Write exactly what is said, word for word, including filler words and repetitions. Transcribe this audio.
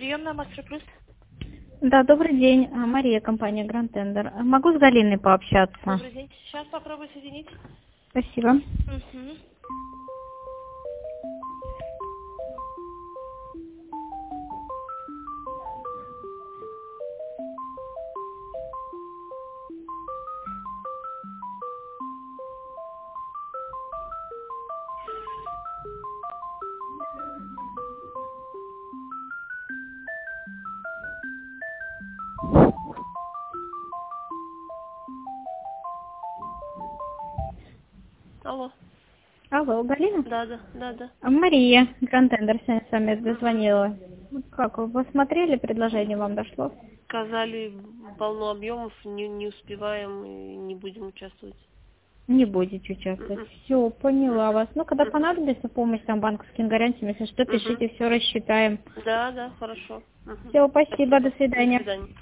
Приемная Мастер Плюс. Да, добрый день. А, Мария, компания Grand Tender. Могу с Галиной пообщаться? Добрый день. Сейчас попробую соединить. Спасибо. Угу. Алло. Алло, Галина? Да, да, да, да. А, Мария, Grand Tender, сегодня с вами дозвонила. Ну, как, вы посмотрели, предложение вам дошло? Сказали, полно объемов, не, не успеваем и не будем участвовать. Не будете участвовать. Мгм. Все, поняла Мгм. вас. Ну, когда Мгм. понадобится помощь там банковским гарантиям, если что, Мгм. пишите, все рассчитаем. Да, да, хорошо. Мгм. Все, спасибо, Спасибо. до До свидания. свидания.